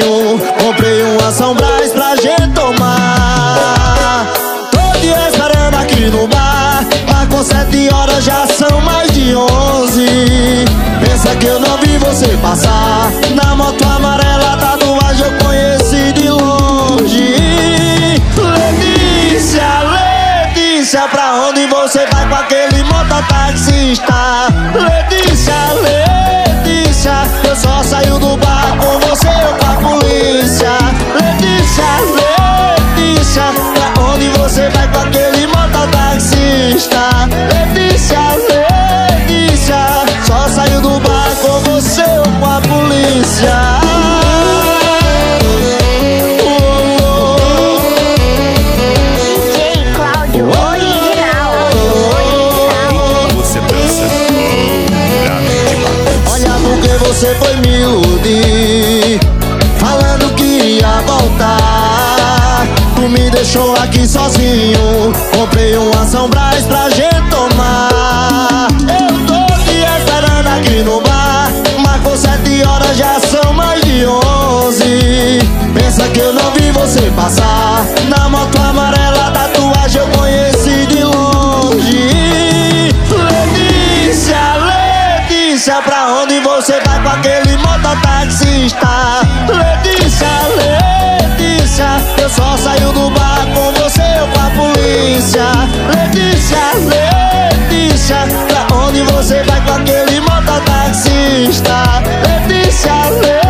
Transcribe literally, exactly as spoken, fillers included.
sozinho. Comprei uma São Brás pra gente tomar. Tô dia esperando aqui no bar, marcou sete horas, já são mais de onze. Pensa que eu não vi você passar na moto amarela, tatuagem eu conheci de longe. Letícia, Letícia, pra onde você vai com aquele mototaxista? Letícia, Letícia, eu só saio do bar com você ou com a polícia. Letícia, Letícia, pra onde você vai com aquele mototaxista? Letícia, Letícia, só saio do bar com você ou com a polícia. Você foi me iludir, falando que ia voltar. Tu me deixou aqui sozinho. Comprei uma São Brás pra gente tomar. Eu tô te esperando aqui no bar, marcou sete horas, já são mais de onze. Pensa que eu não vi você passar na moto amarela, tatuagem eu conheci de longe. Letícia, Letícia, pra onde você vai com aquele mototaxista? Letícia, Letícia, eu só saio do bar com você ou com a polícia. Letícia, Letícia, pra onde você vai com aquele mototaxista? Letícia, Letícia.